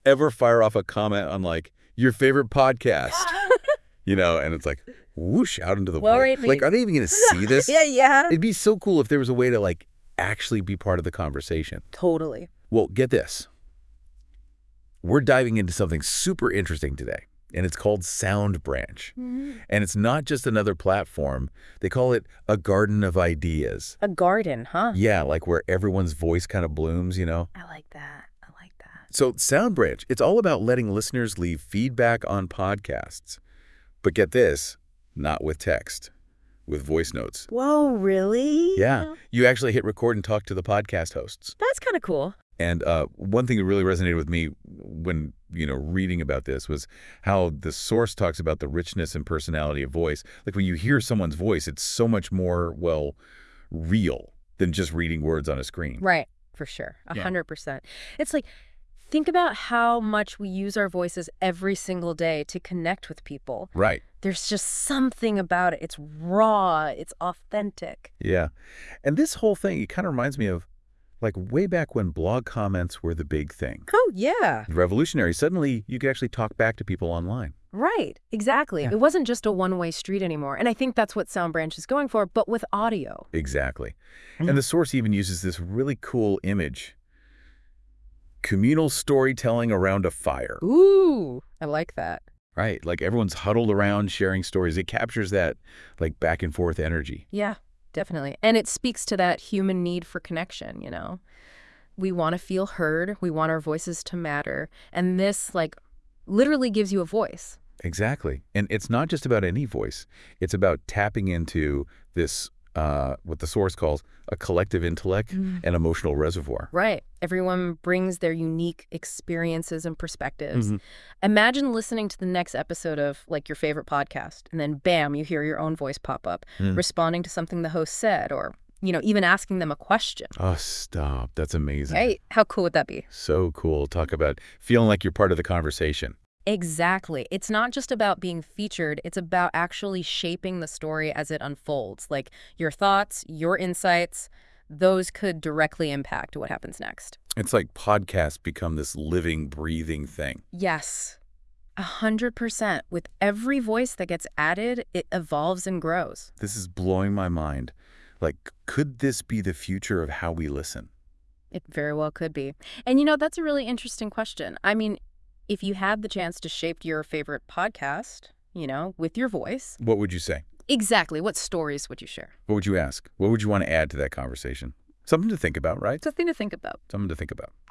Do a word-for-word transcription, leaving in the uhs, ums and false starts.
ever fire off a comment on, like, your favorite podcast? You know, and it's like, whoosh, out into the well, world. right, Like, are they even going to see this? yeah, yeah. It'd be so cool if there was a way to, like, actually be part of the conversation. Totally. Well, get this. We're diving into something super interesting today, and it's called Sound Branch. Mm-hmm. And it's not just another platform. They call it a garden of ideas. A garden, huh? Yeah, like where everyone's voice kind of blooms, you know? I like that. I like that. So Sound Branch, it's all about letting listeners leave feedback on podcasts. But get this, not with text, with voice notes. Whoa, really? Yeah, you actually hit record and talk to the podcast hosts. That's kind of cool. And uh, one thing that really resonated with me when, you know, reading about this was how the source talks about the richness and personality of voice. Like when you hear someone's voice, it's so much more, well, real than just reading words on a screen. Right, for sure. A Yeah. hundred percent. It's like, think about how much we use our voices every single day to connect with people. Right. There's just something about it. It's raw. It's authentic. Yeah. And this whole thing, it kind of reminds me of like way back when blog comments were the big thing. Oh, yeah. Revolutionary. Suddenly, you could actually talk back to people online. Right. Exactly. Yeah. It wasn't just a one-way street anymore. And I think that's what Sound Branch is going for, but with audio. Exactly. Mm. And the source even uses this really cool image. Communal storytelling around a fire. Ooh, I like that. Right. Like everyone's huddled around sharing stories. It captures that like back and forth energy. Yeah, definitely. And it speaks to that human need for connection, you know? We want to feel heard. We want our voices to matter. And this, like, literally gives you a voice. Exactly. And it's not just about any voice. It's about tapping into this, uh, what the source calls a collective intellect Mm. and emotional reservoir. Right. Everyone brings their unique experiences and perspectives. Mhm. Imagine listening to the next episode of, like, your favorite podcast, and then, bam, you hear your own voice pop up, Mm. responding to something the host said, or, you know, even asking them a question. Oh, stop. That's amazing. Hey, how cool would that be? So cool. Talk about feeling like you're part of the conversation. Exactly. It's not just about being featured. It's about actually shaping the story as it unfolds. Like your thoughts, your insights, those could directly impact what happens next. It's like podcasts become this living, breathing thing. Yes, a hundred percent. With every voice that gets added, it evolves and grows. This is blowing my mind. Like, could this be the future of how we listen? It very well could be. And you know, that's a really interesting question. I mean, if you had the chance to shape your favorite podcast, you know, with your voice. What would you say? Exactly. What stories would you share? What would you ask? What would you want to add to that conversation? Something to think about, right? Something to think about. Something to think about.